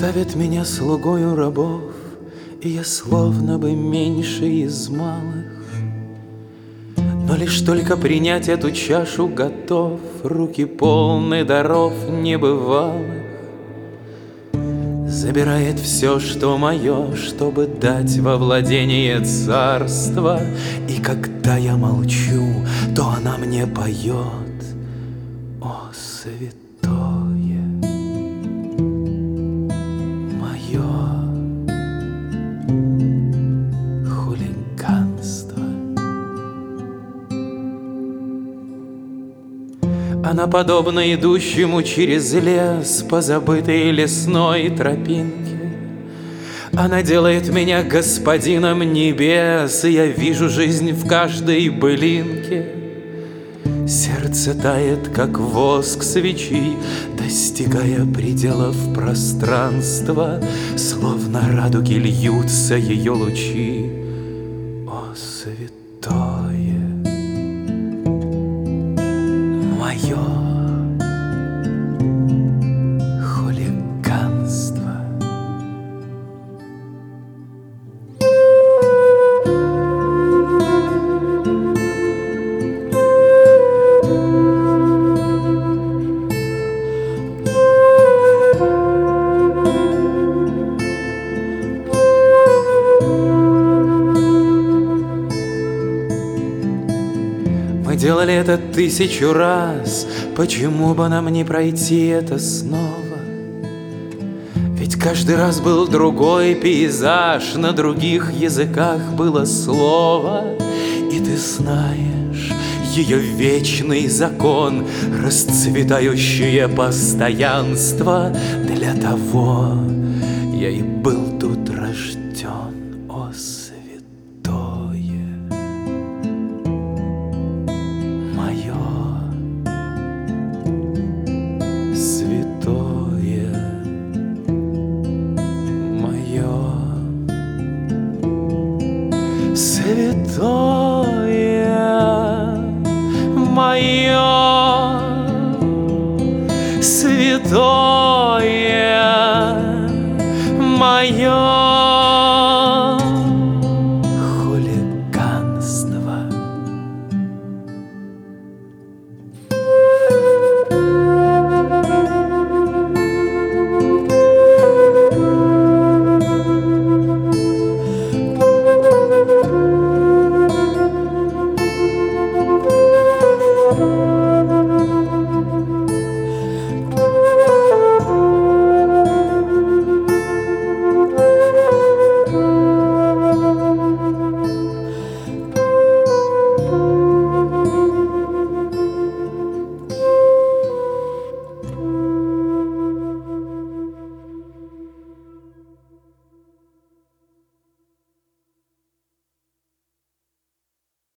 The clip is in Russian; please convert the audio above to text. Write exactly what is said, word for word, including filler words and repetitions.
Ставят меня слугою рабов, и я словно бы меньше из малых. Но лишь только принять эту чашу готов, руки полны даров небывалых. Забирает все, что мое, чтобы дать во владение царства. И когда я молчу, то она мне поет: о, святое мое хулиганство. Она подобна идущему через лес по забытой лесной тропинке. Она делает меня господином небес, и я вижу жизнь в каждой былинке. Сердце тает, как воск свечи, достигая пределов пространства, словно радуги льются ее лучи. О, святое мое хулиганство. Мы делали это тысячу раз, почему бы нам не пройти это снова? Ведь каждый раз был другой пейзаж, на других языках было слово. И ты знаешь ее вечный закон, расцветающее постоянство. Для того я и был тут рожден, о, святое мое святое мое святое мое святое